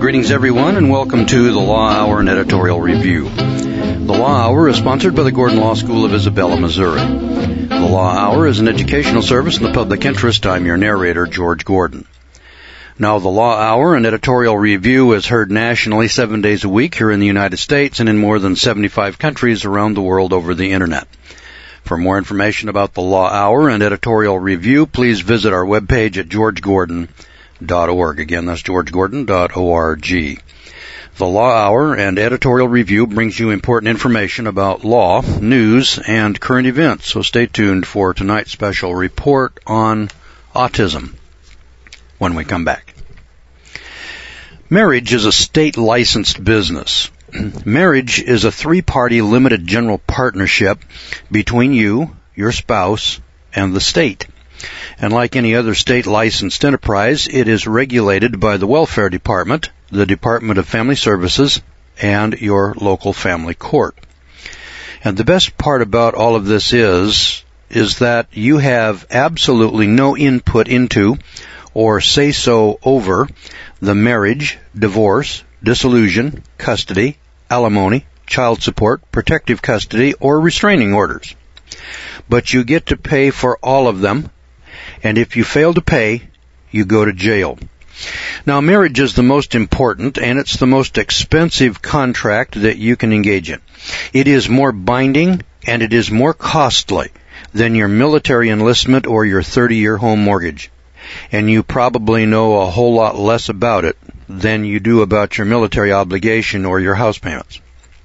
Greetings, everyone, and welcome to the Law Hour and Editorial Review. The Law Hour is sponsored by the Gordon Law School of Isabella, Missouri. The Law Hour is an educational service in the public interest. I'm your narrator, George Gordon. Now, the Law Hour and Editorial Review is heard nationally 7 days a week here in the United States and in more than 75 countries around the world over the Internet. For more information about the Law Hour and Editorial Review, please visit our webpage at georgegordon.org. Again, that's georgegordon.org. The Law Hour and Editorial Review brings you important information about law, news, and current events, so stay tuned for tonight's special report on autism when we come back. Marriage is a state-licensed business. Marriage is a three-party limited general partnership between you, your spouse, and the state. And like any other state-licensed enterprise, it is regulated by the Welfare Department, the Department of Family Services, and your local family court. And the best part about all of this is that you have absolutely no input into or say-so over the marriage, divorce, dissolution, custody, alimony, child support, protective custody, or restraining orders. But you get to pay for all of them, and if you fail to pay, you go to jail. Now, marriage is the most important, and it's the most expensive contract that you can engage in. It is more binding, and it is more costly than your military enlistment or your 30-year home mortgage. And you probably know a whole lot less about it than you do about your military obligation or your house payments.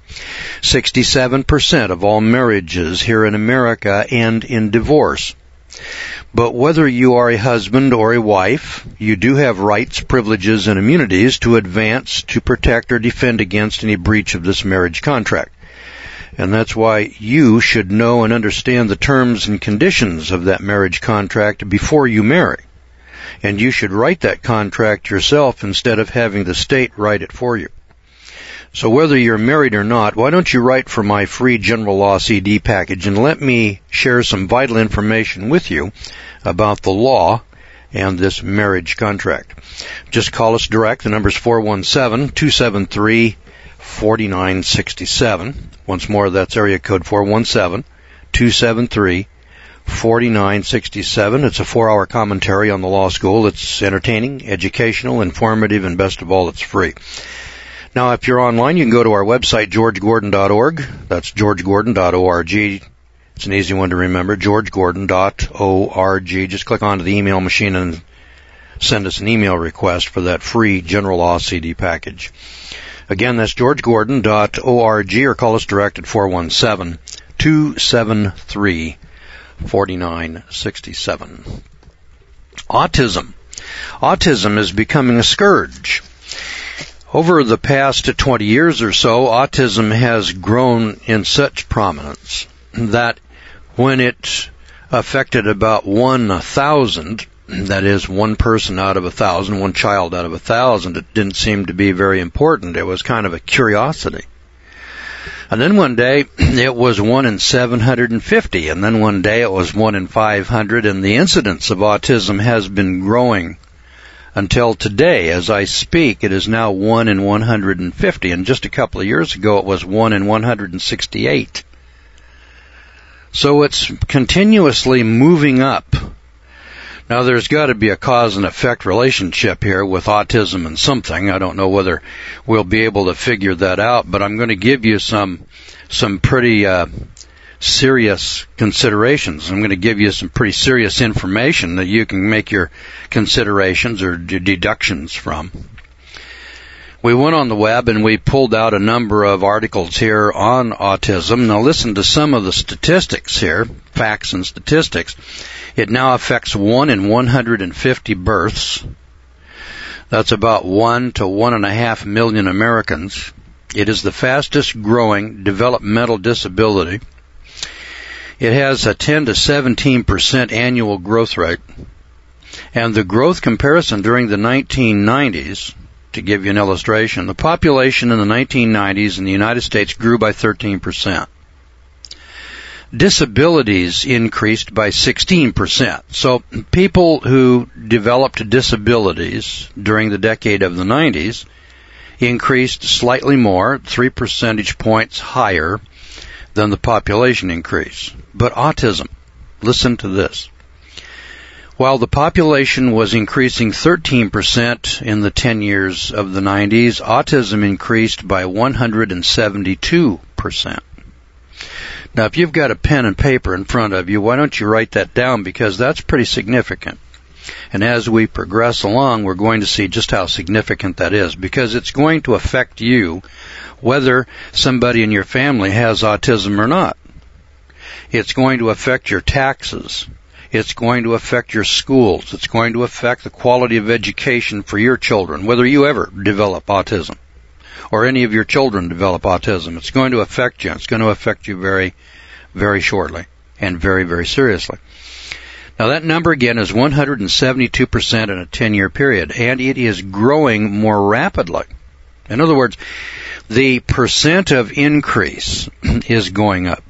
67% of all marriages here in America end in divorce. But whether you are a husband or a wife, you do have rights, privileges, and immunities to advance, to protect, or defend against any breach of this marriage contract. And that's why you should know and understand the terms and conditions of that marriage contract before you marry. And you should write that contract yourself instead of having the state write it for you. So whether you're married or not, why don't you write for my free General Law CD package and let me share some vital information with you about the law and this marriage contract. Just call us direct. The number's 417-273-4967. Once more, that's area code 417-273-4967. It's a 4-hour commentary on the law school. It's entertaining, educational, informative, and best of all, it's free. Now, if you're online, you can go to our website, georgegordon.org. That's georgegordon.org. It's an easy one to remember, georgegordon.org. Just click onto the email machine and send us an email request for that free General Law CD package. Again, that's georgegordon.org, or call us direct at 417-273-4967. Autism. Autism is becoming a scourge. Over the past 20 years or so, autism has grown in such prominence that when it affected about 1,000, that is, one person out of 1,000, one child out of 1,000, it didn't seem to be very important. It was kind of a curiosity. And then one day, it was 1 in 750, and then one day it was 1 in 500, and the incidence of autism has been growing until today. As I speak, it is now 1 in 150, and just a couple of years ago, it was 1 in 168. So it's continuously moving up. Now, there's got to be a cause and effect relationship here with autism and something. I don't know whether we'll be able to figure that out, but I'm going to give you some pretty serious considerations. I'm going to give you some pretty serious information that you can make your considerations or deductions from. We went on the web and we pulled out a number of articles here on autism. Now listen to some of the statistics here, facts and statistics. It now affects 1 in 150 births. That's about 1 to 1.5 million Americans. It is the fastest growing developmental disability. It has a 10 to 17% annual growth rate. And the growth comparison during the 1990s, to give you an illustration, the population in the 1990s in the United States grew by 13%. Disabilities increased by 16%. So people who developed disabilities during the decade of the 90s increased slightly more, 3 percentage points higher than the population increase. But autism, listen to this. While the population was increasing 13% in the 10 years of the 90s, autism increased by 172%. Now, if you've got a pen and paper in front of you, why don't you write that down, because that's pretty significant. And as we progress along, we're going to see just how significant that is, because it's going to affect you whether somebody in your family has autism or not. It's going to affect your taxes. It's going to affect your schools. It's going to affect the quality of education for your children, whether you ever develop autism or any of your children develop autism. It's going to affect you. It's going to affect you very, very shortly and very, very seriously. Now, that number again is 172% in a 10-year period, and it is growing more rapidly. In other words, the percent of increase is going up.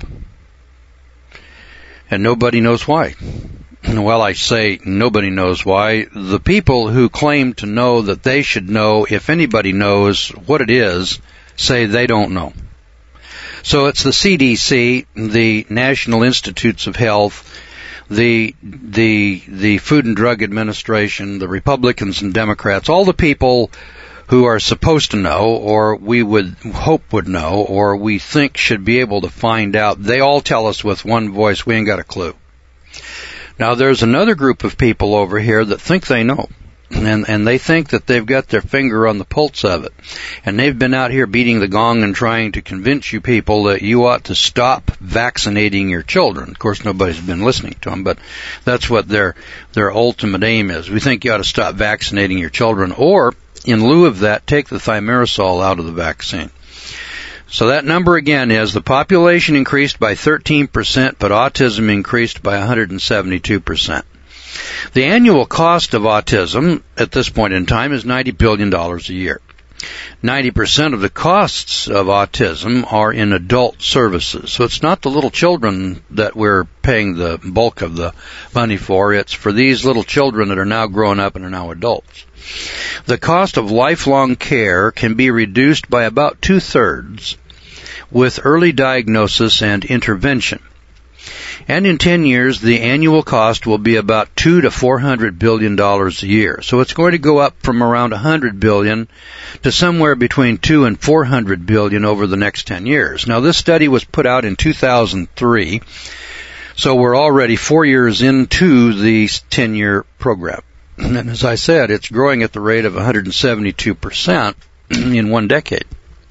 And nobody knows why. Well, I say nobody knows why. The people who claim to know that they should know if anybody knows what it is say they don't know. So it's the CDC, the National Institutes of Health, the Food and Drug Administration, the Republicans and Democrats, all the people who are supposed to know, or we would hope would know, or we think should be able to find out, they all tell us with one voice, we ain't got a clue. Now, there's another group of people over here that think they know, and they think that they've got their finger on the pulse of it. And they've been out here beating the gong and trying to convince you people that you ought to stop vaccinating your children. Of course, nobody's been listening to them, but that's what their ultimate aim is. We think you ought to stop vaccinating your children, or in lieu of that, take the thimerosal out of the vaccine. So that number again is the population increased by 13%, but autism increased by 172%. The annual cost of autism at this point in time is $90 billion a year. 90% of the costs of autism are in adult services. So it's not the little children that we're paying the bulk of the money for. It's for these little children that are now grown up and are now adults. The cost of lifelong care can be reduced by about 2/3 with early diagnosis and intervention. And in 10 years, the annual cost will be about $200 to $400 billion a year. So it's going to go up from around $100 billion to somewhere between $200 and $400 billion over the next 10 years. Now, this study was put out in 2003, so we're already 4 years into the 10-year program. And as I said, it's growing at the rate of 172% in one decade.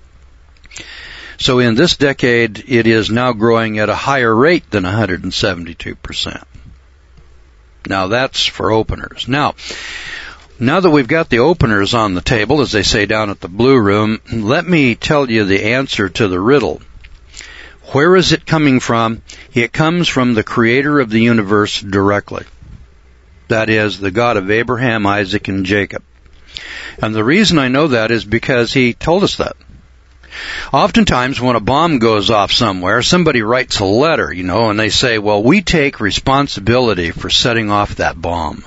So in this decade, it is now growing at a higher rate than 172%. Now that's for openers. Now that we've got the openers on the table, as they say down at the Blue Room, let me tell you the answer to the riddle. Where is it coming from? It comes from the Creator of the universe directly. That is, the God of Abraham, Isaac, and Jacob. And the reason I know that is because He told us that. Oftentimes when a bomb goes off somewhere, somebody writes a letter, and they say, well, we take responsibility for setting off that bomb.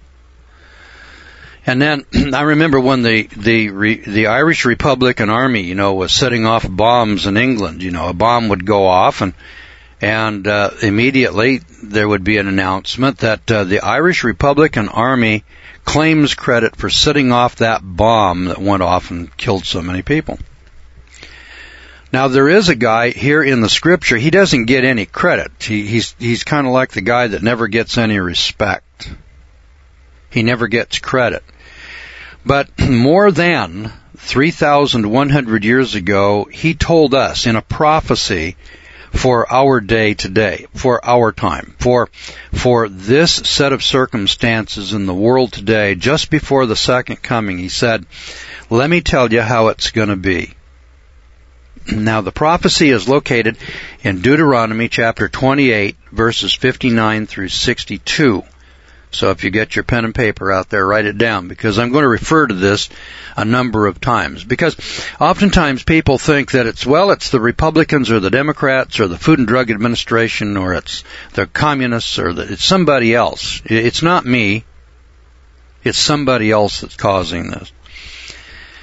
And then I remember when the Irish Republican Army, was setting off bombs in England, a bomb would go off and immediately there would be an announcement that the Irish Republican Army claims credit for setting off that bomb that went off and killed so many people. Now, there is a guy here in the Scripture, he doesn't get any credit. He's kind of like the guy that never gets any respect. He never gets credit. But more than 3,100 years ago, he told us in a prophecy for our day today, for our time, for this set of circumstances in the world today, just before the second coming, he said, let me tell you how it's going to be. Now, the prophecy is located in Deuteronomy chapter 28, verses 59 through 62. So if you get your pen and paper out there, write it down, because I'm going to refer to this a number of times. Because oftentimes people think that it's the Republicans or the Democrats or the Food and Drug Administration or it's the communists or it's somebody else. It's not me. It's somebody else that's causing this.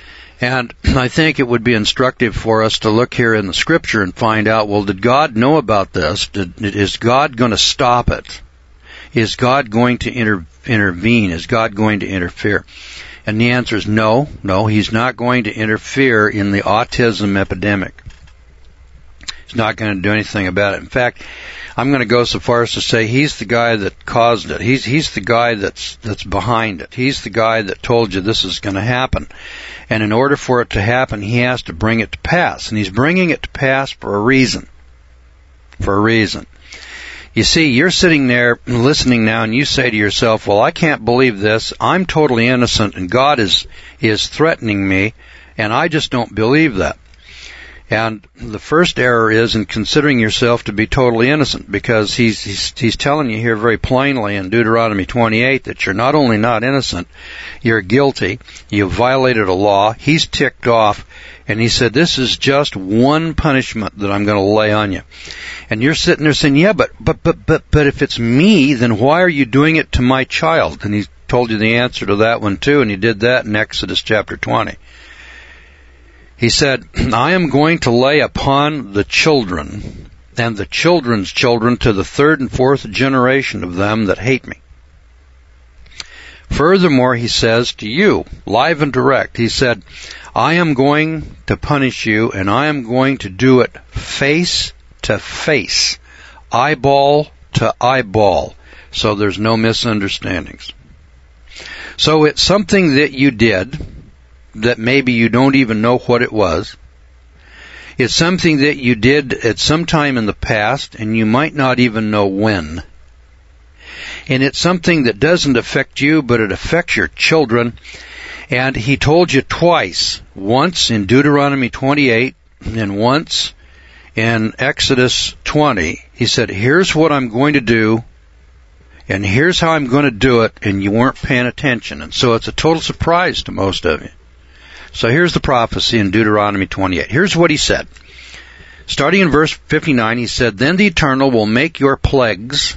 And I think it would be instructive for us to look here in the Scripture and find out, well, did God know about this? Is God going to stop it? Is God going to intervene? Is God going to interfere? And the answer is no, He's not going to interfere in the autism epidemic. He's not going to do anything about it. In fact, I'm going to go so far as to say He's the guy that caused it. He's the guy that's behind it. He's the guy that told you this is going to happen. And in order for it to happen, He has to bring it to pass. And He's bringing it to pass for a reason. For a reason. You see, you're sitting there listening now and you say to yourself, well, I can't believe this. I'm totally innocent and God is threatening me and I just don't believe that. And the first error is in considering yourself to be totally innocent, because he's telling you here very plainly in Deuteronomy 28 that you're not only not innocent, you're guilty, you violated a law, He's ticked off, and He said, this is just one punishment that I'm going to lay on you. And you're sitting there saying, yeah, but if it's me, then why are you doing it to my child? And He told you the answer to that one too, and He did that in Exodus chapter 20. He said, I am going to lay upon the children and the children's children to the third and fourth generation of them that hate me. Furthermore, He says to you, live and direct, He said, I am going to punish you and I am going to do it face to face, eyeball to eyeball, so there's no misunderstandings. So it's something that you did that maybe you don't even know what it was. It's something that you did at some time in the past, and you might not even know when. And it's something that doesn't affect you, but it affects your children. And He told you twice, once in Deuteronomy 28 and once in Exodus 20. He said, here's what I'm going to do, and here's how I'm going to do it, and you weren't paying attention. And so it's a total surprise to most of you. So here's the prophecy in Deuteronomy 28. Here's what He said. Starting in verse 59, He said, then the Eternal will make your plagues,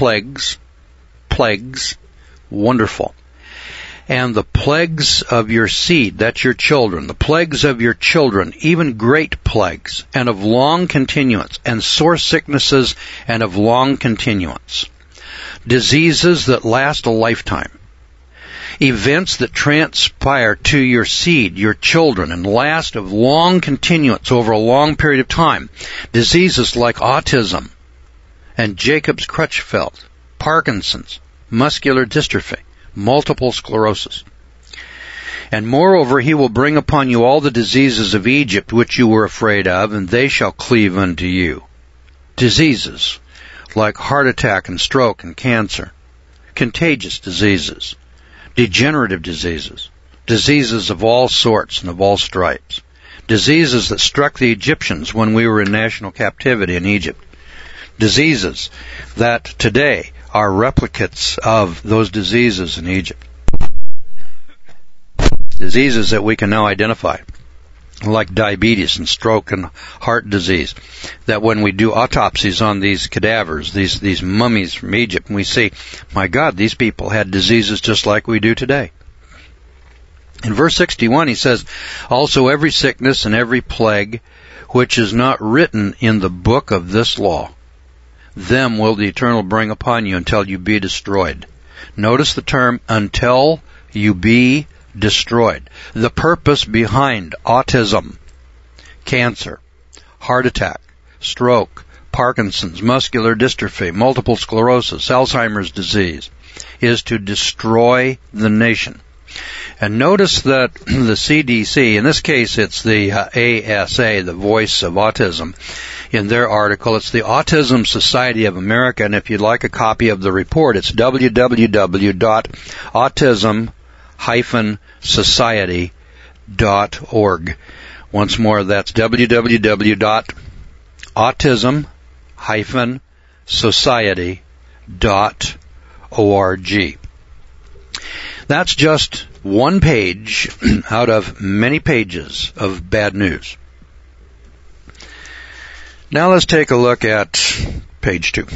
wonderful. And the plagues of your seed, that's your children, the plagues of your children, even great plagues, and of long continuance, and sore sicknesses, and of long continuance. Diseases that last a lifetime. Events that transpire to your seed, your children, and last of long continuance over a long period of time. Diseases like autism and Jacob's Creutzfeldt, Parkinson's, muscular dystrophy, multiple sclerosis. And moreover, He will bring upon you all the diseases of Egypt which you were afraid of, and they shall cleave unto you. Diseases like heart attack and stroke and cancer, contagious diseases, degenerative diseases, diseases of all sorts and of all stripes, diseases that struck the Egyptians when we were in national captivity in Egypt, diseases that today are replicates of those diseases in Egypt, diseases that we can now identify, like diabetes and stroke and heart disease, that when we do autopsies on these cadavers, these mummies from Egypt, and we see, my God, these people had diseases just like we do today. In verse 61, He says, also every sickness and every plague which is not written in the book of this law, them will the Eternal bring upon you until you be destroyed. Notice the term, until you be destroyed. The purpose behind autism, cancer, heart attack, stroke, Parkinson's, muscular dystrophy, multiple sclerosis, Alzheimer's disease, is to destroy the nation. And notice that the CDC, in this case it's the ASA, the Voice of Autism, in their article, it's the Autism Society of America, and if you'd like a copy of the report, it's www.autism-society.org. Once more, that's www.autism-society.org. That's just one page out of many pages of bad news. Now let's take a look at page 2.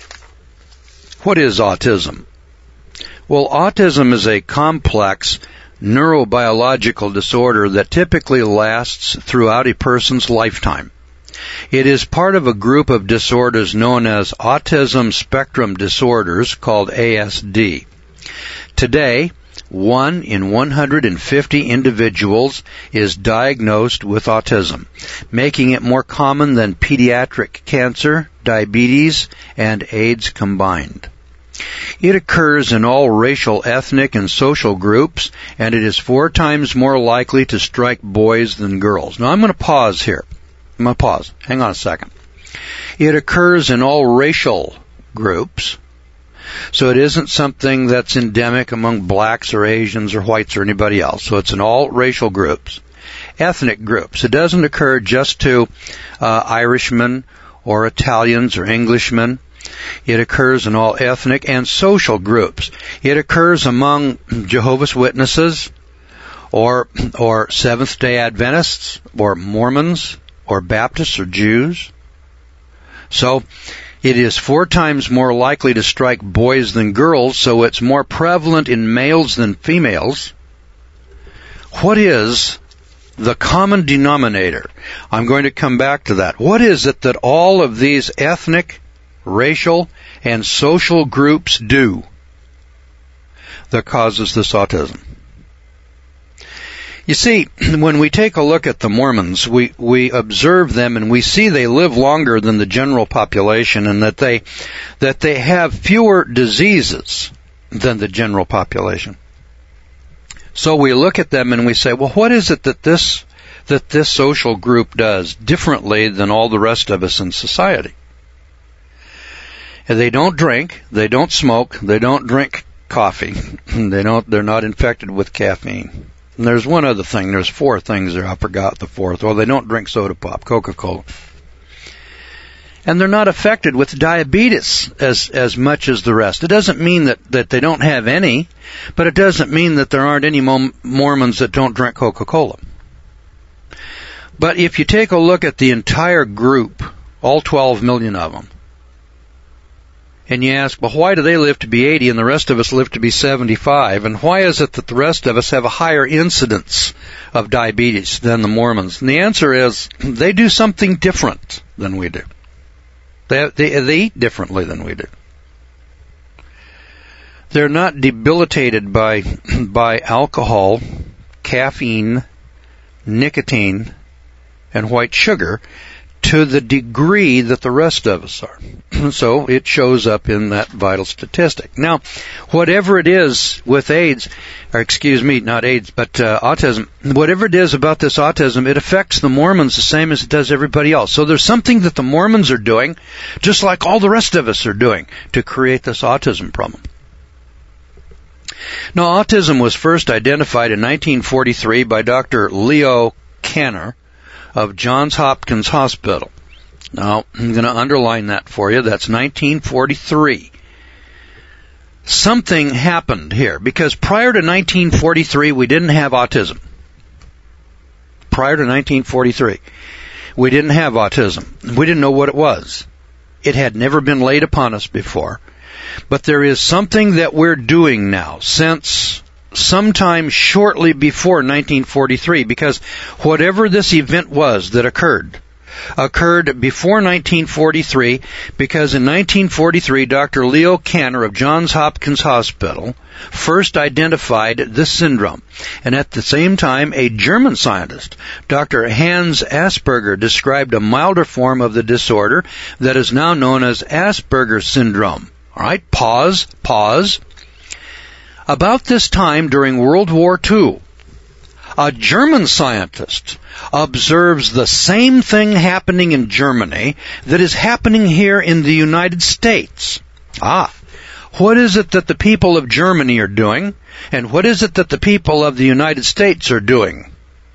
What is autism? Well, autism is a complex neurobiological disorder that typically lasts throughout a person's lifetime. It is part of a group of disorders known as autism spectrum disorders, called ASD. Today, 1 in 150 individuals is diagnosed with autism, making it more common than pediatric cancer, diabetes, and AIDS combined. It occurs in all racial, ethnic, and social groups, and it is 4 times more likely to strike boys than girls. Now, I'm going to pause here. I'm going to pause. Hang on a second. It occurs in all racial groups, so it isn't something that's endemic among blacks or Asians or whites or anybody else. So it's in all racial groups. Ethnic groups. It doesn't occur just to Irishmen or Italians or Englishmen. It occurs in all ethnic and social groups. It occurs among Jehovah's Witnesses or Seventh-day Adventists or Mormons or Baptists or Jews. So it is 4 times more likely to strike boys than girls, so it's more prevalent in males than females. What is the common denominator? I'm going to come back to that. What is it that all of these ethnic, racial, and social groups do that causes this autism? You see, when we take a look at the Mormons, we observe them and we see they live longer than the general population, and that they have fewer diseases than the general population. So we look at them and we say, well, what is it that this social group does differently than all the rest of us in society? And they don't drink, they don't smoke, they don't drink coffee, they're not infected with caffeine. And there's one other thing. There's 4 things there. I forgot the 4th. Well, they don't drink soda pop, Coca-Cola. And they're not affected with diabetes as much as the rest. It doesn't mean that they don't have any, but it doesn't mean that there aren't any Mormons that don't drink Coca-Cola. But if you take a look at the entire group, all 12 million of them, and you ask, well, why do they live to be 80 and the rest of us live to be 75? And why is it that the rest of us have a higher incidence of diabetes than the Mormons? And the answer is, they do something different than we do. They eat differently than we do. They're not debilitated by alcohol, caffeine, nicotine, and white sugar to the degree that the rest of us are. So it shows up in that vital statistic. Now, whatever it is with AIDS, or excuse me, not AIDS, but autism, whatever it is about this autism, it affects the Mormons the same as it does everybody else. So there's something that the Mormons are doing, just like all the rest of us are doing, to create this autism problem. Now, autism was first identified in 1943 by Dr. Leo Kanner of Johns Hopkins Hospital. Now, I'm going to underline that for you. That's 1943. Something happened here, because prior to 1943, we didn't have autism. Prior to 1943, we didn't have autism. We didn't know what it was. It had never been laid upon us before. But there is something that we're doing now since sometime shortly before 1943, because whatever this event was that occurred before 1943, because in 1943 Dr. Leo Kanner of Johns Hopkins Hospital first identified this syndrome. And at the same time, a German scientist, Dr. Hans Asperger, described a milder form of the disorder that is now known as Asperger's syndrome. All right, pause. About this time during World War II, a German scientist observes the same thing happening in Germany that is happening here in the United States. What is it that the people of Germany are doing, and what is it that the people of the United States are doing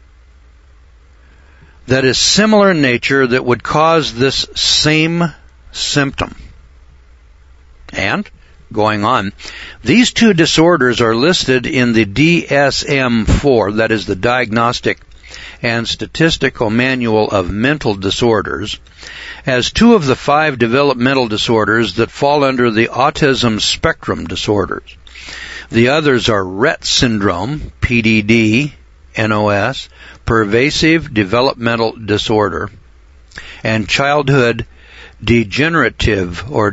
that is similar in nature that would cause this same symptom? And going on, these 2 disorders are listed in the DSM-4, that is the Diagnostic and Statistical Manual of Mental Disorders, as 2 of the 5 developmental disorders that fall under the autism spectrum disorders. The others are Rett syndrome, PDD, NOS, pervasive developmental disorder, and childhood degenerative or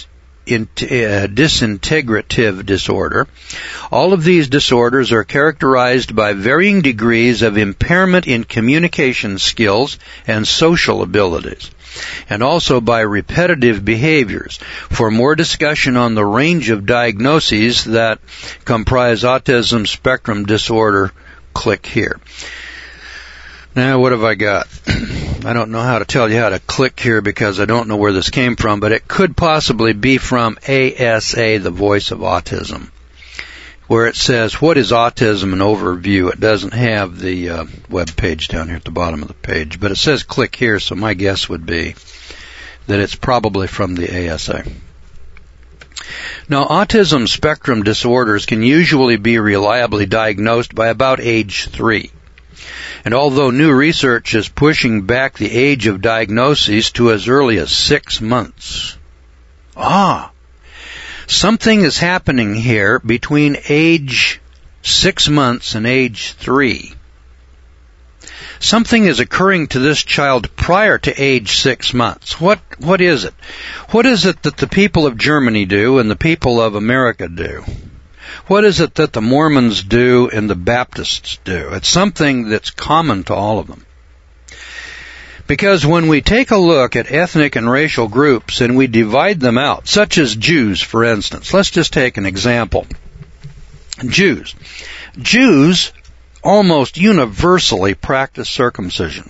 disintegrative disorder. All of these disorders are characterized by varying degrees of impairment in communication skills and social abilities, and also by repetitive behaviors. For more discussion on the range of diagnoses that comprise autism spectrum disorder, click here. Now, what have I got? I don't know how to tell you how to click here because I don't know where this came from, but it could possibly be from ASA, the Voice of Autism, where it says, what is autism, an overview. It doesn't have the web page down here at the bottom of the page, but it says click here, so my guess would be that it's probably from the ASA. Now, autism spectrum disorders can usually be reliably diagnosed by about age 3. And although new research is pushing back the age of diagnoses to as early as 6 months. Something is happening here between age 6 months and age 3. Something is occurring to this child prior to age 6 months. What is it? What is it that the people of Germany do and the people of America do? What is it that the Mormons do and the Baptists do? It's something that's common to all of them. Because when we take a look at ethnic and racial groups and we divide them out, such as Jews, for instance, let's just take an example. Jews almost universally practice circumcision.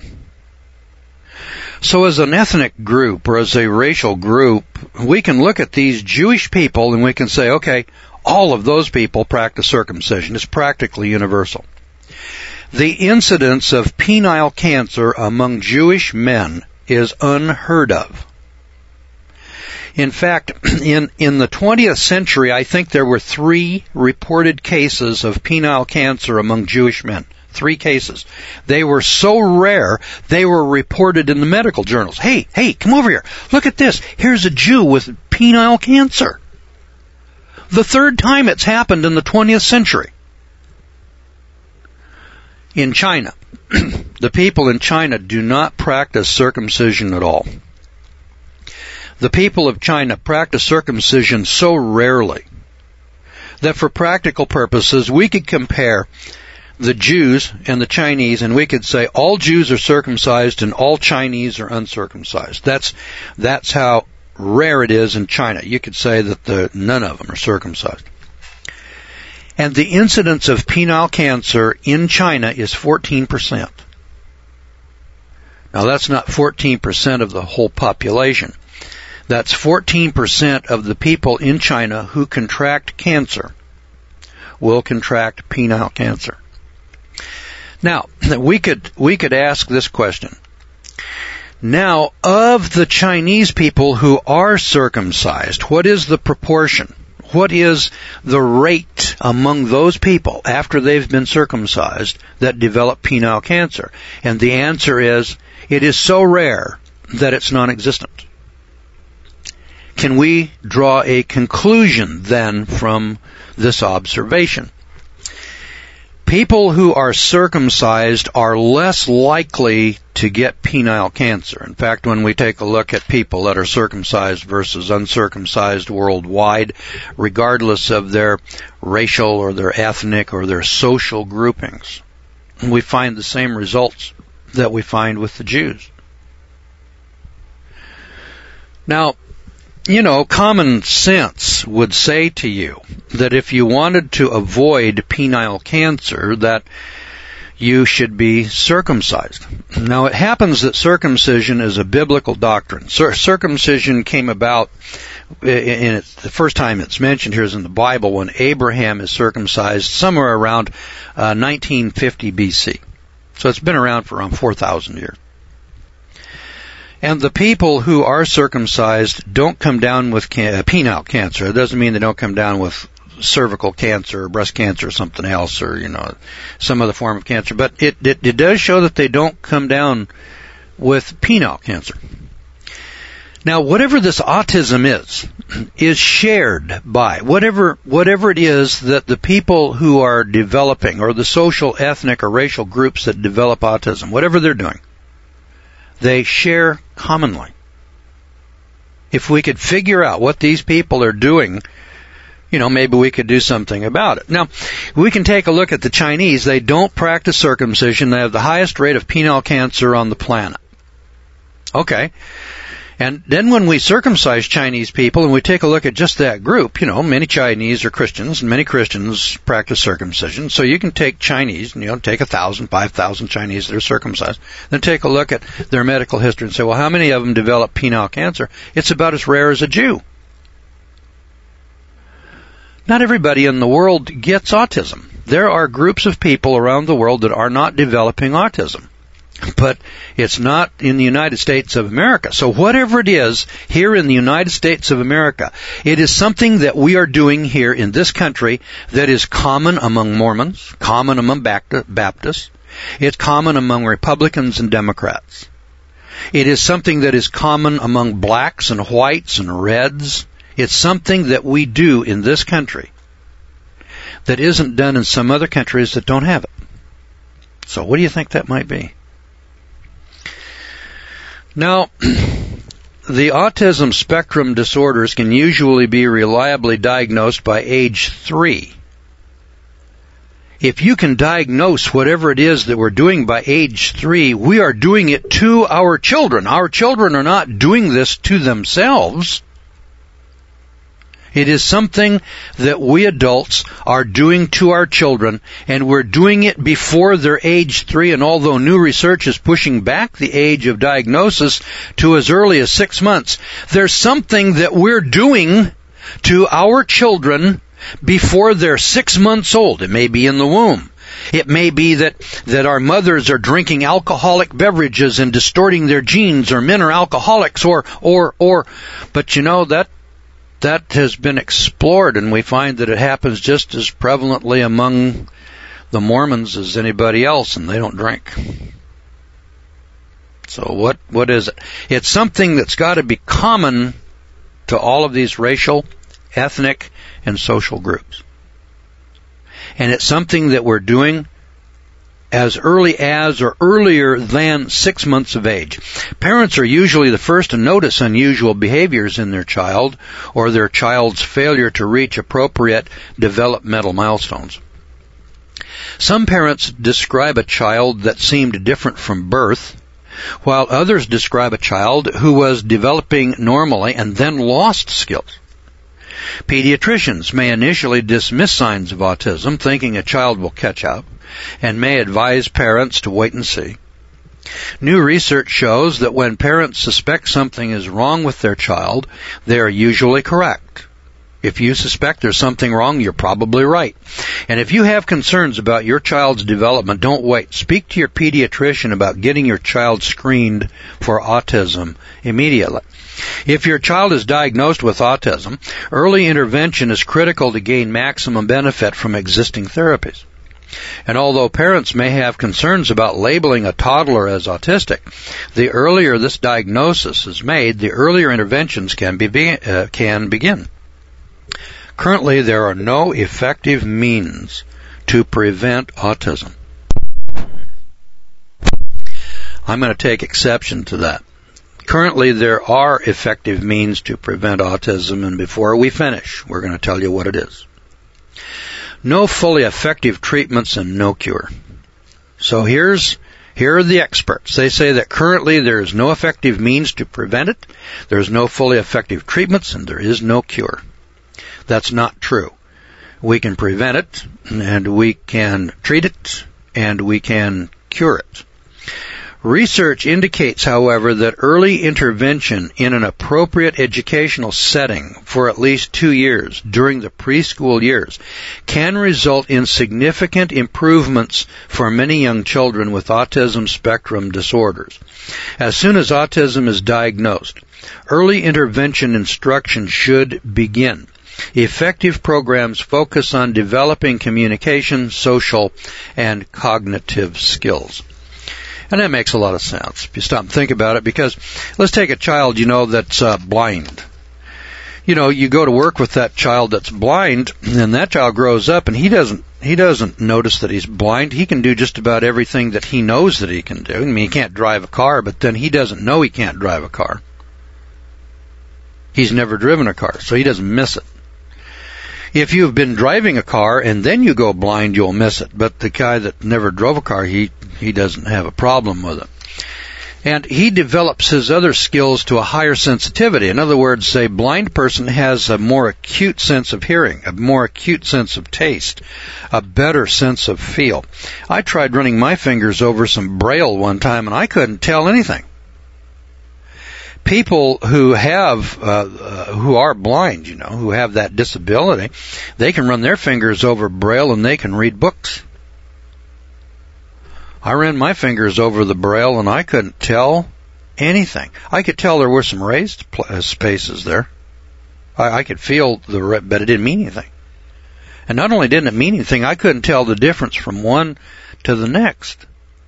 So as an ethnic group or as a racial group, we can look at these Jewish people and we can say, okay, all of those people practice circumcision. It's practically universal. The incidence of penile cancer among Jewish men is unheard of. In fact, in the 20th century, I think there were 3 reported cases of penile cancer among Jewish men. 3 cases. They were so rare, they were reported in the medical journals. Hey, come over here. Look at this. Here's a Jew with penile cancer. The 3rd time it's happened in the 20th century. In China, the people in China do not practice circumcision at all. The people of China practice circumcision so rarely that for practical purposes we could compare the Jews and the Chinese and we could say all Jews are circumcised and all Chinese are uncircumcised. That's how rare it is in China. You could say that none of them are circumcised. And the incidence of penile cancer in China is 14%. Now that's not 14% of the whole population. That's 14% of the people in China who contract cancer will contract penile cancer. Now, we could ask this question. Now, of the Chinese people who are circumcised, what is the proportion? What is the rate among those people after they've been circumcised that develop penile cancer? And the answer is, it is so rare that it's non-existent. Can we draw a conclusion then from this observation? People who are circumcised are less likely to get penile cancer. In fact, when we take a look at people that are circumcised versus uncircumcised worldwide, regardless of their racial or their ethnic or their social groupings, we find the same results that we find with the Jews. Now, common sense would say to you that if you wanted to avoid penile cancer, that you should be circumcised. Now, it happens that circumcision is a biblical doctrine. Circumcision came about, the first time it's mentioned here is in the Bible, when Abraham is circumcised somewhere around 1950 BC. So it's been around for around 4,000 years. And the people who are circumcised don't come down with penile cancer. It doesn't mean they don't come down with cervical cancer or breast cancer or something else or, some other form of cancer. But it does show that they don't come down with penile cancer. Now, whatever this autism is, is shared by whatever it is that the people who are developing, or the social, ethnic, or racial groups that develop autism, whatever they're doing, they share commonly. If we could figure out what these people are doing, maybe we could do something about it. Now, we can take a look at the Chinese. They don't practice circumcision. They have the highest rate of penile cancer on the planet. Okay. And then when we circumcise Chinese people and we take a look at just that group, many Chinese are Christians and many Christians practice circumcision. So you can take Chinese, take 1,000, 5,000 Chinese that are circumcised, then take a look at their medical history and say, well, how many of them develop penile cancer? It's about as rare as a Jew. Not everybody in the world gets autism. There are groups of people around the world that are not developing autism. But it's not in the United States of America. So whatever it is here in the United States of America, it is something that we are doing here in this country that is common among Mormons, common among Baptists. It's common among Republicans and Democrats. It is something that is common among blacks and whites and reds. It's something that we do in this country that isn't done in some other countries that don't have it. So what do you think that might be? Now, the autism spectrum disorders can usually be reliably diagnosed by age 3. If you can diagnose whatever it is that we're doing by age 3, we are doing it to our children. Our children are not doing this to themselves. It is something that we adults are doing to our children, and we're doing it before they're age 3, and although new research is pushing back the age of diagnosis to as early as 6 months, there's something that we're doing to our children before they're 6 months old. It may be in the womb. It may be that our mothers are drinking alcoholic beverages and distorting their genes, or men are alcoholics, but that has been explored, and we find that it happens just as prevalently among the Mormons as anybody else, and they don't drink. So what is it? It's something that's got to be common to all of these racial, ethnic, and social groups. And it's something that we're doing as early as or earlier than 6 months of age. Parents are usually the first to notice unusual behaviors in their child or their child's failure to reach appropriate developmental milestones. Some parents describe a child that seemed different from birth, while others describe a child who was developing normally and then lost skills. Pediatricians may initially dismiss signs of autism, thinking a child will catch up, and may advise parents to wait and see. New research shows that when parents suspect something is wrong with their child, they are usually correct. If you suspect there's something wrong, you're probably right. And if you have concerns about your child's development, don't wait. Speak to your pediatrician about getting your child screened for autism immediately. If your child is diagnosed with autism, early intervention is critical to gain maximum benefit from existing therapies. And although parents may have concerns about labeling a toddler as autistic, the earlier this diagnosis is made, the earlier interventions can begin. Currently, there are no effective means to prevent autism. I'm going to take exception to that. Currently, there are effective means to prevent autism, and before we finish, we're going to tell you what it is. No fully effective treatments and no cure. So here are the experts. They say that currently there is no effective means to prevent it, there is no fully effective treatments, and there is no cure. That's not true. We can prevent it, and we can treat it, and we can cure it. Research indicates, however, that early intervention in an appropriate educational setting for at least 2 years during the preschool years can result in significant improvements for many young children with autism spectrum disorders. As soon as autism is diagnosed, early intervention instruction should begin. Effective programs focus on developing communication, social, and cognitive skills. And that makes a lot of sense if you stop and think about it, because let's take a child, that's blind. You go to work with that child that's blind, and that child grows up, and he doesn't notice that he's blind. He can do just about everything that he knows that he can do. I mean, he can't drive a car, but then he doesn't know he can't drive a car. He's never driven a car, so he doesn't miss it. If you've been driving a car and then you go blind, you'll miss it. But the guy that never drove a car, he doesn't have a problem with it. And he develops his other skills to a higher sensitivity. In other words, a blind person has a more acute sense of hearing, a more acute sense of taste, a better sense of feel. I tried running my fingers over some Braille one time, and I couldn't tell anything. People who are blind, who have that disability, they can run their fingers over Braille and they can read books. I ran my fingers over the Braille and I couldn't tell anything. I could tell there were some raised spaces there. I could feel but it didn't mean anything. And not only didn't it mean anything, I couldn't tell the difference from one to the next.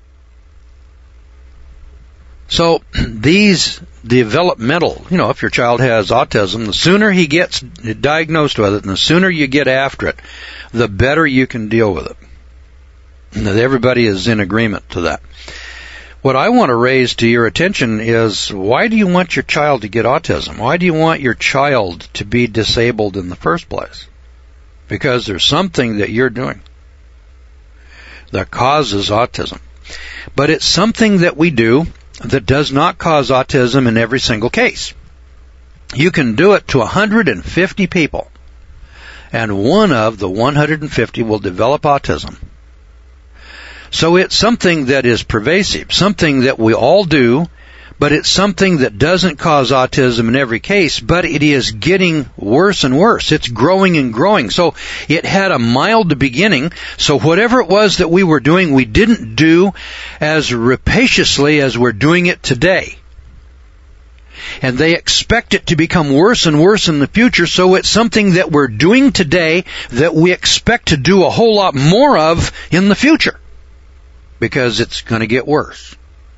So these developmental, if your child has autism, the sooner he gets diagnosed with it and the sooner you get after it, the better you can deal with it. And everybody is in agreement to that. What I want to raise to your attention is, why do you want your child to get autism? Why do you want your child to be disabled in the first place? Because there's something that you're doing that causes autism. But it's something that we do that does not cause autism in every single case. You can do it to 150 people, and one of the 150 will develop autism. So it's something that is pervasive, something that we all do, but it's something that doesn't cause autism in every case, but it is getting worse and worse. It's growing and growing. So it had a mild beginning, so whatever it was that we were doing, we didn't do as rapaciously as we're doing it today. And they expect it to become worse and worse in the future, so it's something that we're doing today that we expect to do a whole lot more of in the future, because it's going to get worse.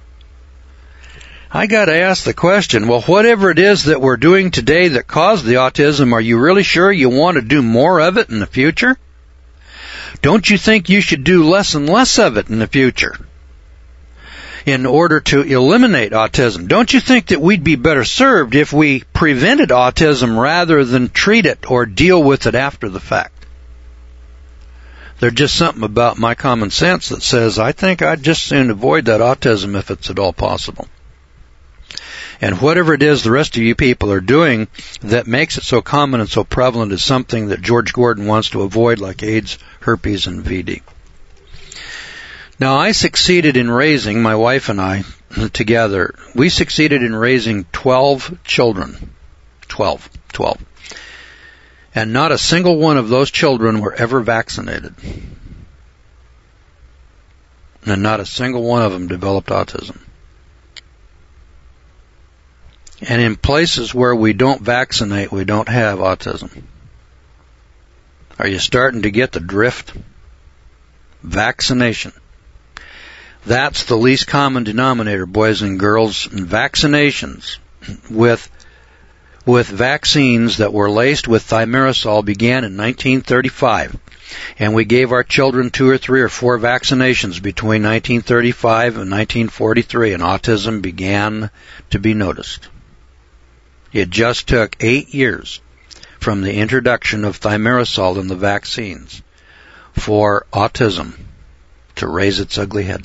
I got to ask the question, well, whatever it is that we're doing today that caused the autism, are you really sure you want to do more of it in the future? Don't you think you should do less and less of it in the future in order to eliminate autism? Don't you think that we'd be better served if we prevented autism rather than treat it or deal with it after the fact? There's just something about my common sense that says I think I'd just soon avoid that autism if it's at all possible. And whatever it is the rest of you people are doing that makes it so common and so prevalent is something that George Gordon wants to avoid, like AIDS, herpes, and VD. Now, I succeeded in raising, my wife and I together, we succeeded in raising 12 children. 12. And not a single one of those children were ever vaccinated. And not a single one of them developed autism. And in places where we don't vaccinate, we don't have autism. Are you starting to get the drift? Vaccination. That's the least common denominator, boys and girls. Vaccinations with vaccines that were laced with thimerosal began in 1935. And we gave our children 2 or 3 or 4 vaccinations between 1935 and 1943, and autism began to be noticed. It just took 8 years from the introduction of thimerosal in the vaccines for autism to raise its ugly head.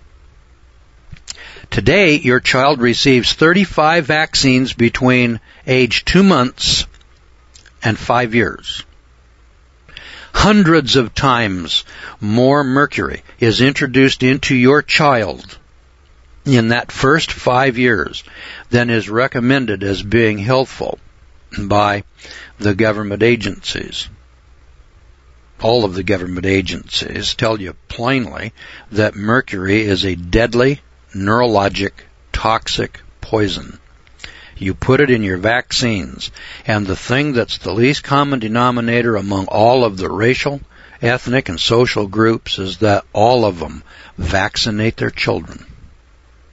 Today, your child receives 35 vaccines between age 2 months and 5 years. Hundreds of times more mercury is introduced into your child in that first 5 years than is recommended as being healthful by the government agencies. All of the government agencies tell you plainly that mercury is a deadly, neurologic, toxic poison. You put it in your vaccines, and the thing that's the least common denominator among all of the racial, ethnic, and social groups is that all of them vaccinate their children.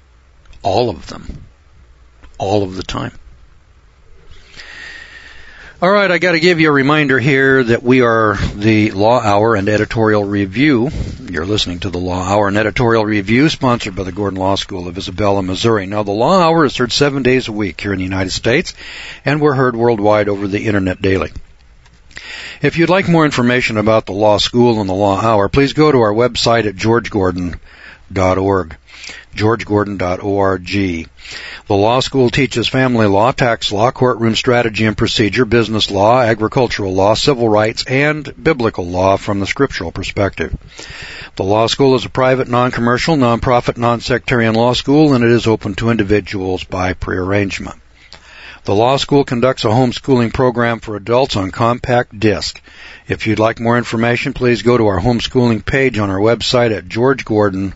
All of them. All of the time. All right, I got to give you a reminder here that we are the Law Hour and Editorial Review. You're listening to the Law Hour and Editorial Review, sponsored by the Gordon Law School of Isabella, Missouri. Now, the Law Hour is heard 7 days a week here in the United States, and we're heard worldwide over the Internet daily. If you'd like more information about the Law School and the Law Hour, please go to our website at georgegordon.org. georgegordon.org. The law school teaches family law, tax law, courtroom strategy and procedure, business law, agricultural law, civil rights, and biblical law from the scriptural perspective. The law school is a private, non-commercial, non-profit, non-sectarian law school, and it is open to individuals by prearrangement. The law school conducts a homeschooling program for adults on compact disc. If you'd like more information, please go to our homeschooling page on our website at georgegordon.org.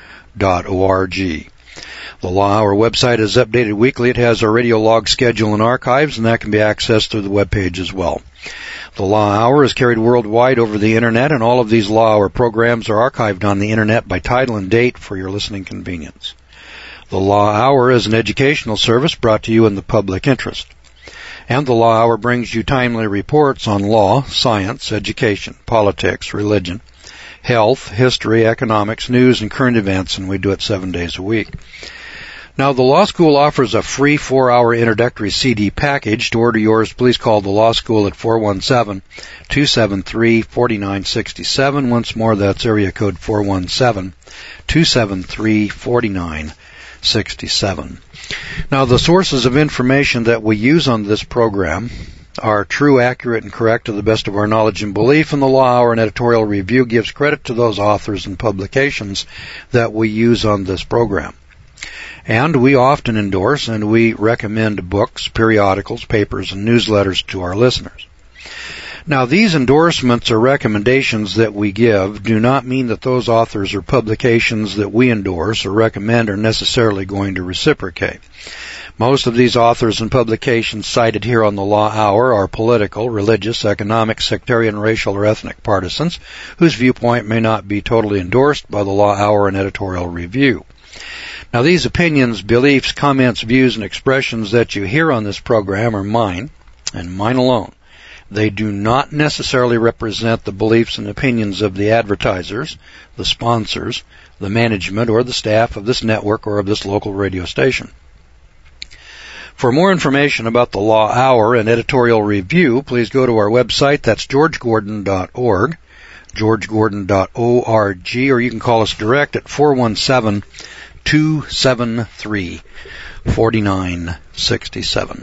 The Law Hour website is updated weekly. It has our radio log schedule and archives, and that can be accessed through the webpage as well. The Law Hour is carried worldwide over the Internet, and all of these Law Hour programs are archived on the Internet by title and date for your listening convenience. The Law Hour is an educational service brought to you in the public interest. And the Law Hour brings you timely reports on law, science, education, politics, religion, health, history, economics, news, and current events, and we do it 7 days a week. Now, the Law School offers a free 4-hour introductory CD package. To order yours, please call the Law School at 417-273-4967. Once more, that's area code 417-273-4967. Now, the sources of information that we use on this program are true, accurate, and correct to the best of our knowledge and belief, and the Law Hour and Editorial Review gives credit to those authors and publications that we use on this program. And we often endorse and we recommend books, periodicals, papers, and newsletters to our listeners. Now, these endorsements or recommendations that we give do not mean that those authors or publications that we endorse or recommend are necessarily going to reciprocate. Most of these authors and publications cited here on the Law Hour are political, religious, economic, sectarian, racial, or ethnic partisans whose viewpoint may not be totally endorsed by the Law Hour and Editorial Review. Now, these opinions, beliefs, comments, views, and expressions that you hear on this program are mine, and mine alone. They do not necessarily represent the beliefs and opinions of the advertisers, the sponsors, the management, or the staff of this network or of this local radio station. For more information about the Law Hour and Editorial Review, please go to our website. That's georgegordon.org, georgegordon.org, or you can call us direct at 417-273-4967.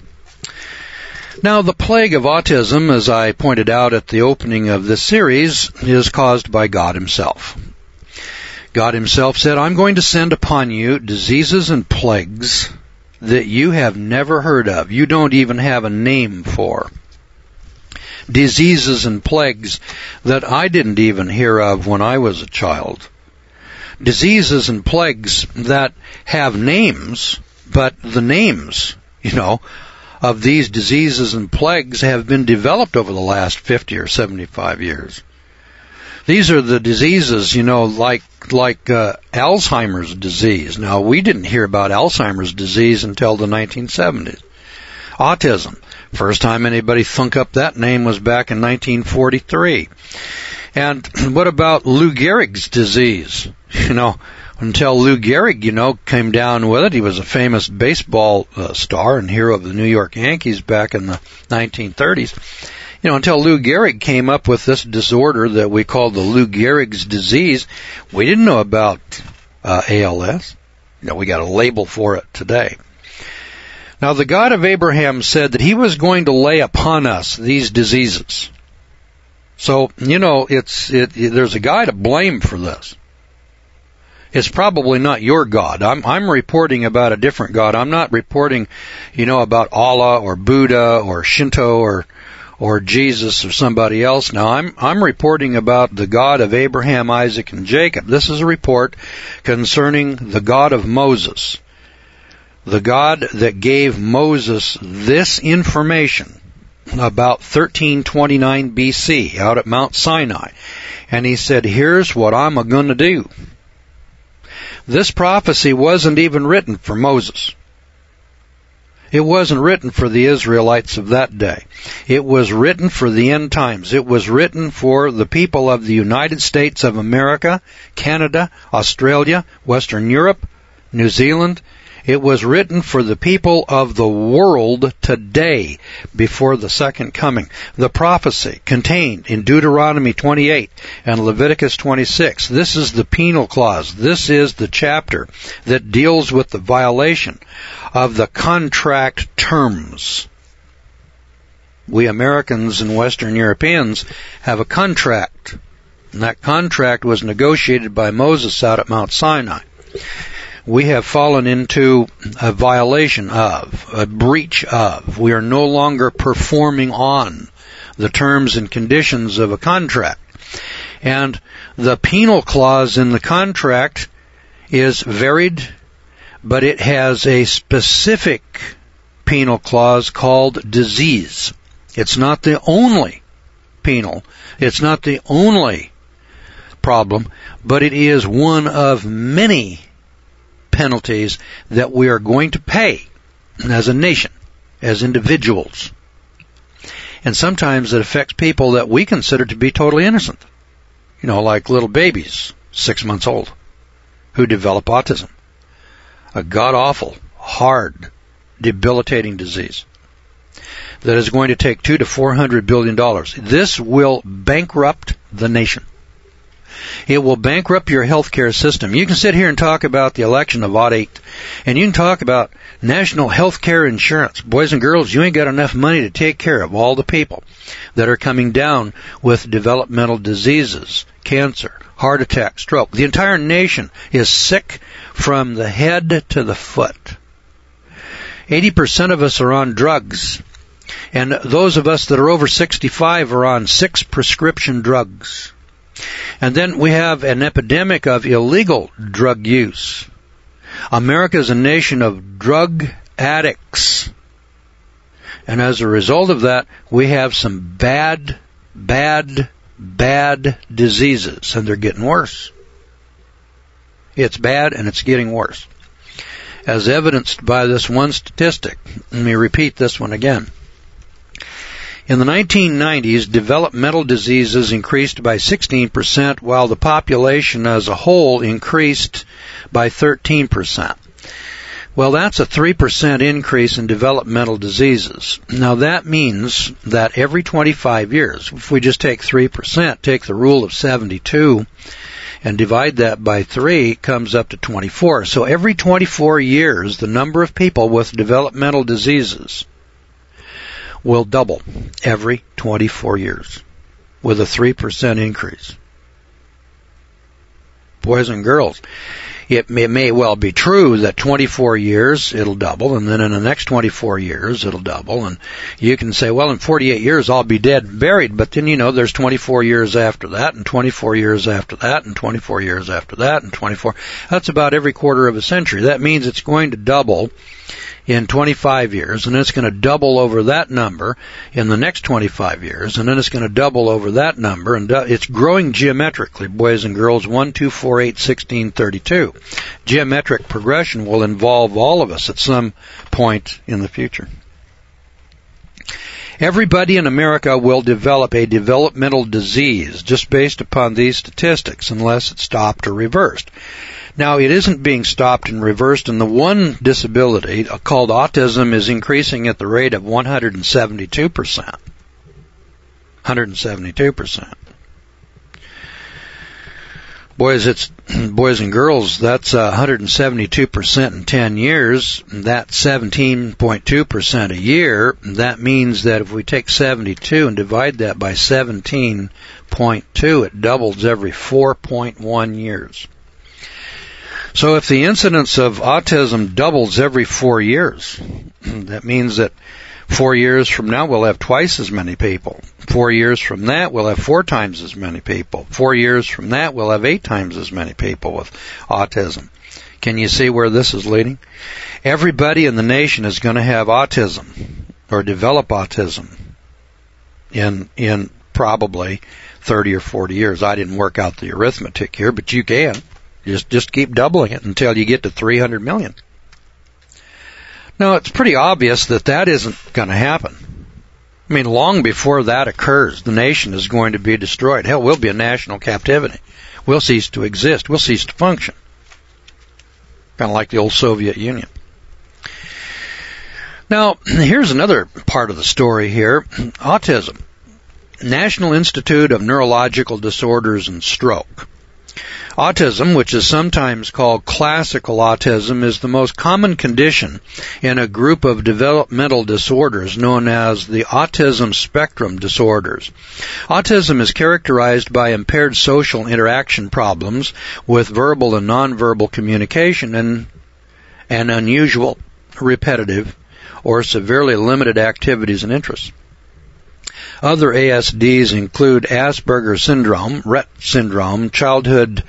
Now, the plague of autism, as I pointed out at the opening of this series, is caused by God Himself. God Himself said, "I'm going to send upon you diseases and plagues that you have never heard of. You don't even have a name for. Diseases and plagues that I didn't even hear of when I was a child. Diseases and plagues that have names, but the names, of these diseases and plagues have been developed over the last 50 or 75 years. These are the diseases, like Alzheimer's disease. Now, we didn't hear about Alzheimer's disease until the 1970s. Autism. First time anybody thunk up that name was back in 1943. And what about Lou Gehrig's disease? Until Lou Gehrig, came down with it. He was a famous baseball star and hero of the New York Yankees back in the 1930s. Until Lou Gehrig came up with this disorder that we call the Lou Gehrig's disease, we didn't know about ALS. We got a label for it today. Now, the God of Abraham said that He was going to lay upon us these diseases. So, there's a guy to blame for this. It's probably not your God. I'm reporting about a different God. I'm not reporting, about Allah or Buddha or Shinto or Jesus or somebody else. Now, I'm reporting about the God of Abraham, Isaac, and Jacob. This is a report concerning the God of Moses, the God that gave Moses this information about 1329 BC out at Mount Sinai. And he said, here's what I'm going to do. This prophecy wasn't even written for Moses. It wasn't written for the Israelites of that day. It was written for the end times. It was written for the people of the United States of America, Canada, Australia, Western Europe, New Zealand. It was written for the people of the world today before the second coming. The prophecy contained in Deuteronomy 28 and Leviticus 26. This is the penal clause. This is the chapter that deals with the violation of the contract terms. We Americans and Western Europeans have a contract, and that contract was negotiated by Moses out at Mount Sinai. We have fallen into a violation of, a breach of. We are no longer performing on the terms and conditions of a contract. And the penal clause in the contract is varied, but it has a specific penal clause called disease. It's not the only penal. It's not the only problem, but it is one of many penalties that we are going to pay as a nation, as individuals. And sometimes it affects people that we consider to be totally innocent. You know, like little babies, 6 months old, who develop autism. A god-awful, hard, debilitating disease that is going to take $200 to $400 billion. This will bankrupt the nation. It will bankrupt your healthcare system. You can sit here and talk about the election of Odd 8, and you can talk about national healthcare insurance. Boys and girls, you ain't got enough money to take care of all the people that are coming down with developmental diseases, cancer, heart attack, stroke. The entire nation is sick from the head to the foot. 80% of us are on drugs, and those of us that are over 65 are on 6 prescription drugs. And then we have an epidemic of illegal drug use. America is a nation of drug addicts. And as a result of that, we have some bad diseases, and they're getting worse. It's bad, and it's getting worse. As evidenced by this one statistic, let me repeat this one again. In the 1990s, developmental diseases increased by 16%, while the population as a whole increased by 13%. Well, that's a 3% increase in developmental diseases. Now, that means that every 25 years, if we just take 3%, take the rule of 72, and divide that by 3, it comes up to 24. So every 24 years, the number of people with developmental diseases will double every 24 years with a 3% increase. Boys and girls, it may well be true that 24 years it'll double, and then in the next 24 years it'll double, and you can say, well, in 48 years I'll be dead and buried, but then, you know, there's 24 years after that, and 24 years after that, and 24 years after that, and 24. That's about every quarter of a century. That means it's going to double in 25 years, and it's going to double over that number in the next 25 years, and then it's going to double over that number, and it's growing geometrically, boys and girls, 1, 2, 4, 8, 16, 32. Geometric progression will involve all of us at some point in the future. Everybody in America will develop a developmental disease just based upon these statistics unless it's stopped or reversed. Now, it isn't being stopped and reversed, and the one disability called autism is increasing at the rate of 172%. 172%. Boys and girls, that's 172% in 10 years. That's 17.2% a year. That means that if we take 72 and divide that by 17.2, it doubles every 4.1 years. So if the incidence of autism doubles every 4 years, that means that 4 years from now we'll have twice as many people. 4 years from that we'll have 4 times as many people. 4 years from that we'll have 8 times as many people with autism. Can you see where this is leading? Everybody in the nation is going to have autism or develop autism in probably 30 or 40 years. I didn't work out the arithmetic here, but you can. Just keep doubling it until you get to 300 million. Now, it's pretty obvious that that isn't going to happen. I mean, long before that occurs, the nation is going to be destroyed. Hell, we'll be in national captivity. We'll cease to exist. We'll cease to function. Kind of like the old Soviet Union. Now, here's another part of the story here. Autism. National Institute of Neurological Disorders and Stroke. Autism, which is sometimes called classical autism, is the most common condition in a group of developmental disorders known as the autism spectrum disorders. Autism is characterized by impaired social interaction problems with verbal and nonverbal communication and unusual, repetitive, or severely limited activities and interests. Other ASDs include Asperger's syndrome, Rett syndrome, childhood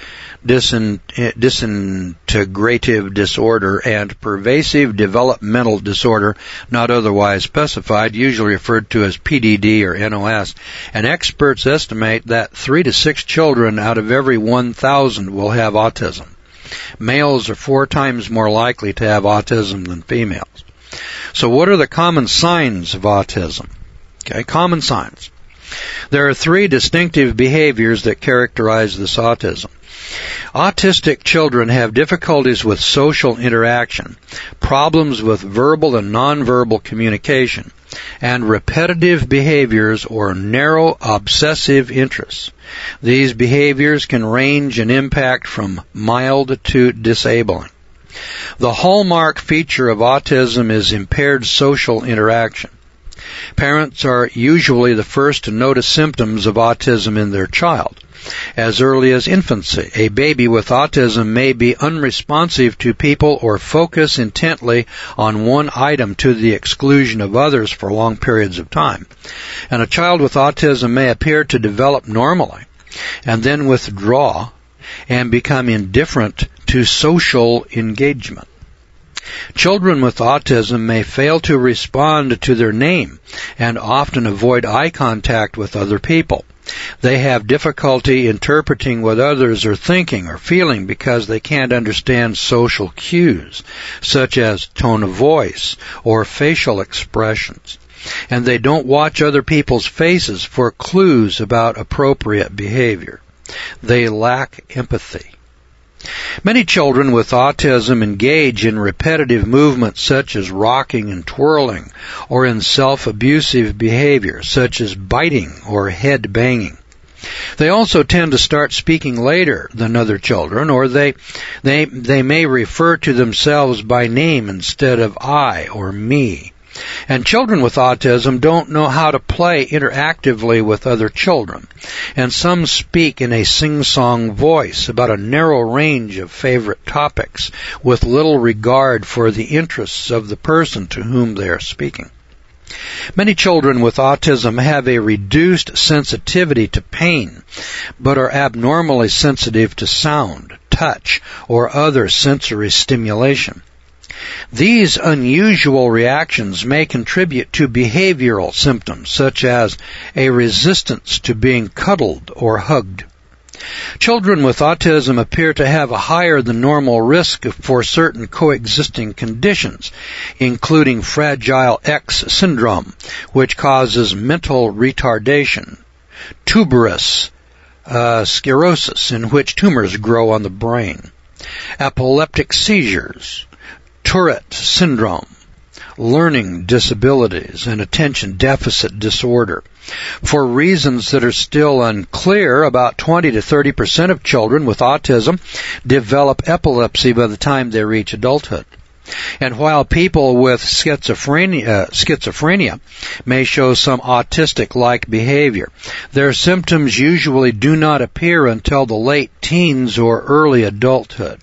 disintegrative disorder, and pervasive developmental disorder not otherwise specified, usually referred to as PDD or NOS. And experts estimate that 3 to 6 children out of every 1,000 will have autism. Males are 4 times more likely to have autism than females. So what are the common signs of autism? Okay, common signs. There are 3 distinctive behaviors that characterize this autism. Autistic children have difficulties with social interaction, problems with verbal and nonverbal communication, and repetitive behaviors or narrow obsessive interests. These behaviors can range in impact from mild to disabling. The hallmark feature of autism is impaired social interaction. Parents are usually the first to notice symptoms of autism in their child. As early as infancy, a baby with autism may be unresponsive to people or focus intently on one item to the exclusion of others for long periods of time. And a child with autism may appear to develop normally and then withdraw and become indifferent to social engagement. Children with autism may fail to respond to their name and often avoid eye contact with other people. They have difficulty interpreting what others are thinking or feeling because they can't understand social cues, such as tone of voice or facial expressions. And they don't watch other people's faces for clues about appropriate behavior. They lack empathy. Many children with autism engage in repetitive movements such as rocking and twirling, or in self-abusive behavior such as biting or head banging. They also tend to start speaking later than other children, or they may refer to themselves by name instead of I or me. And children with autism don't know how to play interactively with other children. And some speak in a sing-song voice about a narrow range of favorite topics with little regard for the interests of the person to whom they are speaking. Many children with autism have a reduced sensitivity to pain, but are abnormally sensitive to sound, touch, or other sensory stimulation. These unusual reactions may contribute to behavioral symptoms such as a resistance to being cuddled or hugged. Children with autism appear to have a higher than normal risk for certain coexisting conditions, including Fragile X syndrome, which causes mental retardation, tuberous sclerosis, in which tumors grow on the brain, epileptic seizures, Tourette syndrome, learning disabilities, and attention deficit disorder. For reasons that are still unclear, about 20 to 30% of children with autism develop epilepsy by the time they reach adulthood. And while people with schizophrenia may show some autistic-like behavior, their symptoms usually do not appear until the late teens or early adulthood.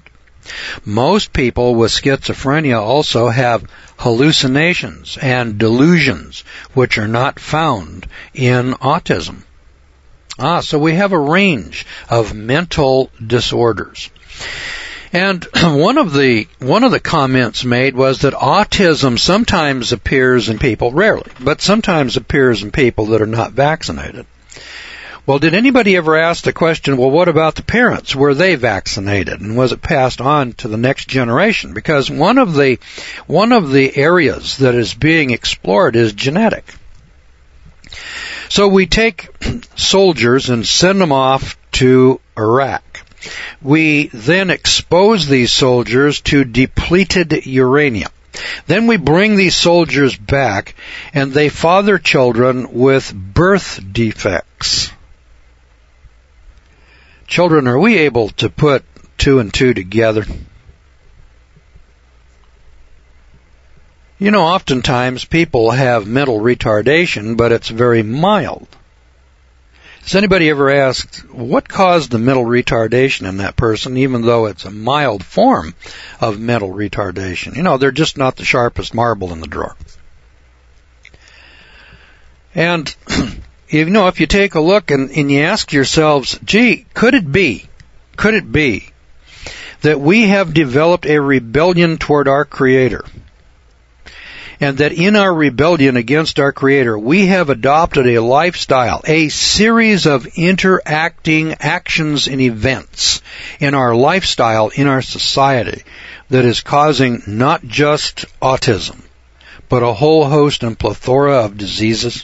Most people with schizophrenia also have hallucinations and delusions, which are not found in autism. So we have a range of mental disorders. And one of the comments made was that autism sometimes appears in people, rarely, but sometimes appears in people that are not vaccinated. Well, did anybody ever ask the question, well, what about the parents? Were they vaccinated? And was it passed on to the next generation? Because one of the areas that is being explored is genetic. So we take soldiers and send them off to Iraq. We then expose these soldiers to depleted uranium. Then we bring these soldiers back, and they father children with birth defects. Children, are we able to put 2 and 2 together? You know, oftentimes people have mental retardation, but it's very mild. Has anybody ever asked, what caused the mental retardation in that person, even though it's a mild form of mental retardation? You know, they're just not the sharpest marble in the drawer. And, you know, if you take a look and you ask yourselves, gee, could it be that we have developed a rebellion toward our Creator? And that in our rebellion against our Creator, we have adopted a lifestyle, a series of interacting actions and events in our lifestyle, in our society, that is causing not just autism, but a whole host and plethora of diseases.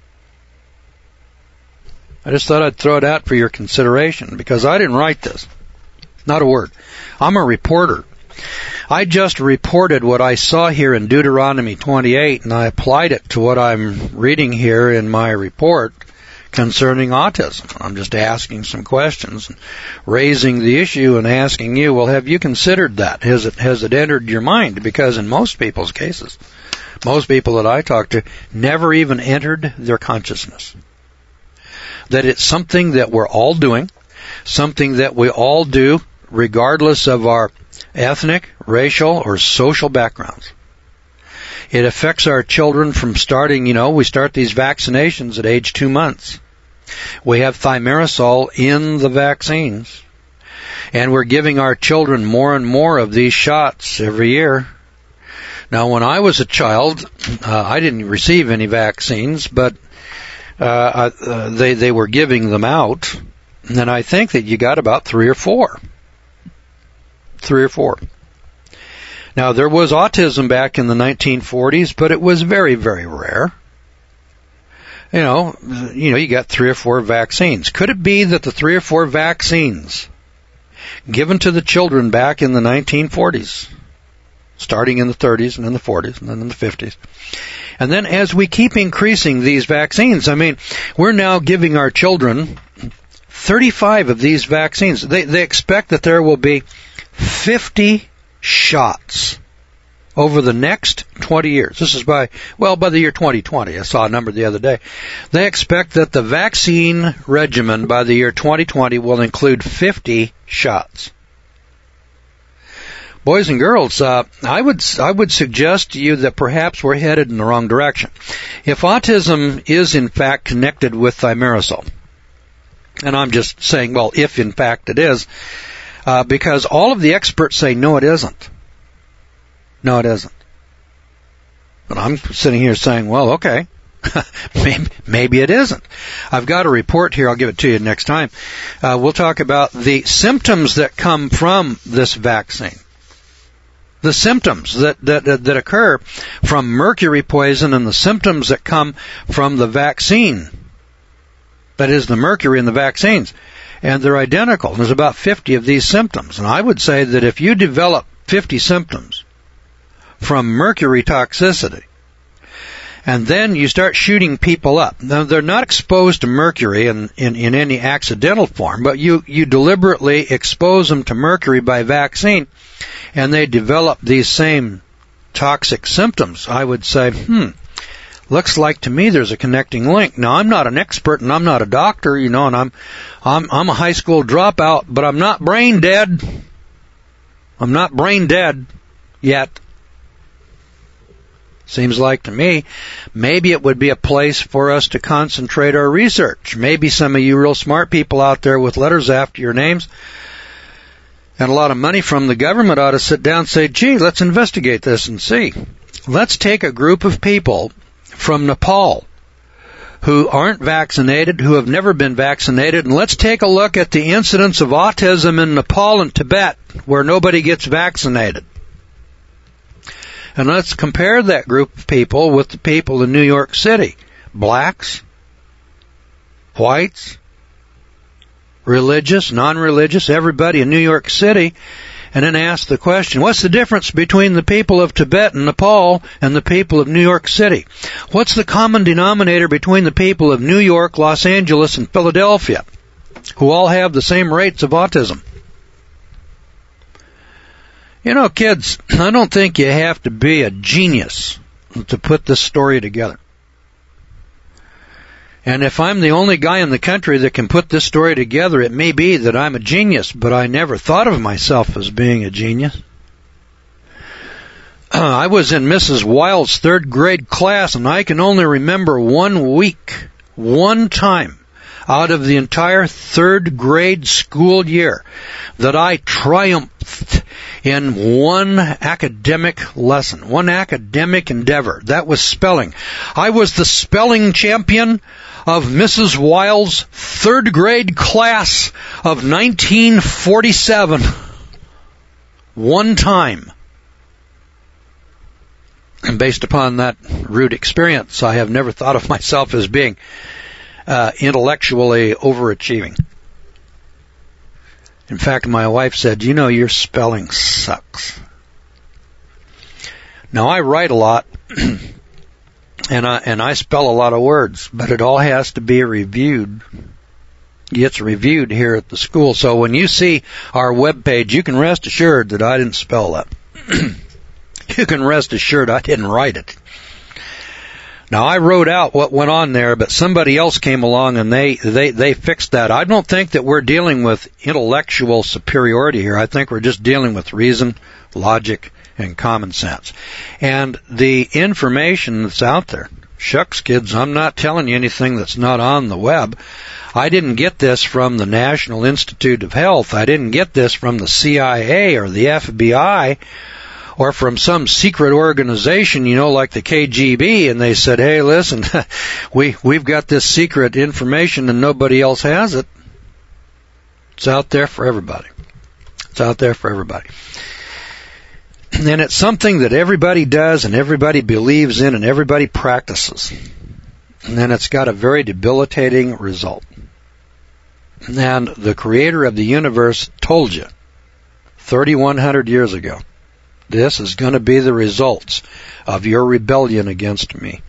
I just thought I'd throw it out for your consideration, because I didn't write this. Not a word. I'm a reporter. I just reported what I saw here in Deuteronomy 28, and I applied it to what I'm reading here in my report concerning autism. I'm just asking some questions, raising the issue and asking you, well, have you considered that? Has it entered your mind? Because in most people's cases, most people that I talk to never even entered their consciousness. That it's something that we're all doing, something that we all do regardless of our ethnic, racial, or social backgrounds. It affects our children from starting, we start these vaccinations at age 2 months. We have thimerosal in the vaccines. And we're giving our children more and more of these shots every year. Now, when I was a child, I didn't receive any vaccines, but they were giving them out. And I think that you got about 3 or 4. 3 or 4. Now, there was autism back in the 1940s, but it was very, very rare. You got 3 or 4 vaccines. Could it be that the 3 or 4 vaccines given to the children back in the 1940s, starting in the 30s and in the 40s and then in the 50s, and then as we keep increasing these vaccines, we're now giving our children 35 of these vaccines. They expect that there will be 50 shots over the next 20 years. This is by the year 2020. I saw a number the other day. They expect that the vaccine regimen by the year 2020 will include 50 shots. Boys and girls, I would suggest to you that perhaps we're headed in the wrong direction. If autism is in fact connected with thimerosal, and I'm just saying, well, if in fact it is, because all of the experts say, no, it isn't. No, it isn't. But I'm sitting here saying, well, okay, maybe it isn't. I've got a report here. I'll give it to you next time. We'll talk about the symptoms that come from this vaccine. The symptoms that occur from mercury poison and the symptoms that come from the vaccine. That is the mercury in the vaccines. And they're identical. There's about 50 of these symptoms. And I would say that if you develop 50 symptoms from mercury toxicity, and then you start shooting people up. Now, they're not exposed to mercury in any accidental form, but you deliberately expose them to mercury by vaccine, and they develop these same toxic symptoms. I would say, looks like to me there's a connecting link. Now, I'm not an expert and I'm not a doctor, and I'm a high school dropout, but I'm not brain dead. I'm not brain dead yet. Seems like to me, maybe it would be a place for us to concentrate our research. Maybe some of you real smart people out there with letters after your names and a lot of money from the government ought to sit down and say, gee, let's investigate this and see. Let's take a group of people from Nepal who aren't vaccinated, who have never been vaccinated, and let's take a look at the incidence of autism in Nepal and Tibet, where nobody gets vaccinated. And let's compare that group of people with the people in New York City. Blacks, whites, religious, non-religious, everybody in New York City, and then ask the question, what's the difference between the people of Tibet and Nepal and the people of New York City? What's the common denominator between the people of New York, Los Angeles, and Philadelphia, who all have the same rates of autism? You know, kids, I don't think you have to be a genius to put this story together. And if I'm the only guy in the country that can put this story together, it may be that I'm a genius, but I never thought of myself as being a genius. I was in Mrs. Wild's third grade class, and I can only remember 1 week, one time, out of the entire third grade school year that I triumphed in one academic lesson, one academic endeavor. That was spelling. I was the spelling champion of Mrs. Wild's third grade class of 1947. One time. And based upon that rude experience, I have never thought of myself as being intellectually overachieving. In fact, my wife said, you know, your spelling sucks. Now, I write a lot, and I spell a lot of words, but it all has to be reviewed. Gets reviewed here at the school. So when you see our webpage, you can rest assured that I didn't spell that. You can rest assured I didn't write it. Now, I wrote out what went on there, but somebody else came along and they fixed that. I don't think that we're dealing with intellectual superiority here. I think we're just dealing with reason, logic, and common sense. And the information that's out there, shucks, kids, I'm not telling you anything that's not on the web. I didn't get this from the National Institute of Health. I didn't get this from the CIA or the FBI. Or from some secret organization, you know, like the KGB, and they said, hey, listen, we've got this secret information and nobody else has it. It's out there for everybody. It's out there for everybody. And it's something that everybody does and everybody believes in and everybody practices. And then it's got a very debilitating result. And the creator of the universe told you 3,100 years ago, this is going to be the results of your rebellion against me.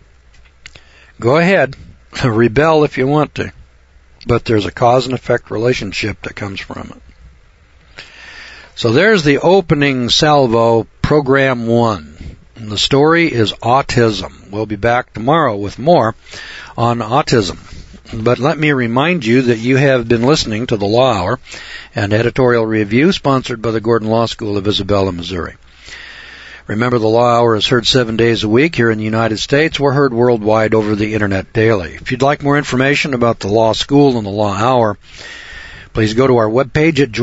Go ahead, rebel if you want to, but there's a cause and effect relationship that comes from it. So there's the opening salvo, program 1. And the story is autism. We'll be back tomorrow with more on autism. But let me remind you that you have been listening to the Law Hour, an editorial review sponsored by the Gordon Law School of Isabella, Missouri. Remember, the Law Hour is heard 7 days a week here in the United States. We're heard worldwide over the Internet daily. If you'd like more information about the Law School and the Law Hour, please go to our webpage at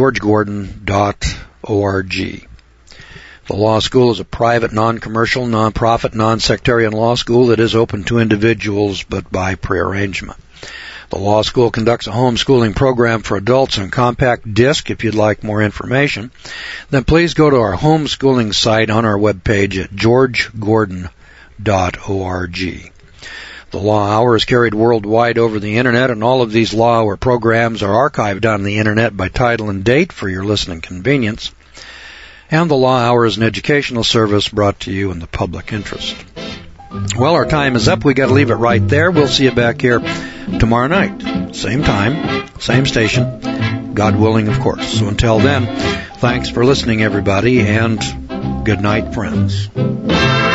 georgegordon.org. The Law School is a private, non-commercial, non-profit, non-sectarian law school that is open to individuals but by prearrangement. The Law School conducts a homeschooling program for adults on compact disc. If you'd like more information, then please go to our homeschooling site on our webpage at georgegordon.org. The Law Hour is carried worldwide over the Internet, and all of these Law Hour programs are archived on the Internet by title and date for your listening convenience. And the Law Hour is an educational service brought to you in the public interest. Well, our time is up. We got to leave it right there. We'll see you back here tomorrow night. Same time, same station. God willing, of course. So until then, thanks for listening, everybody, and good night, friends.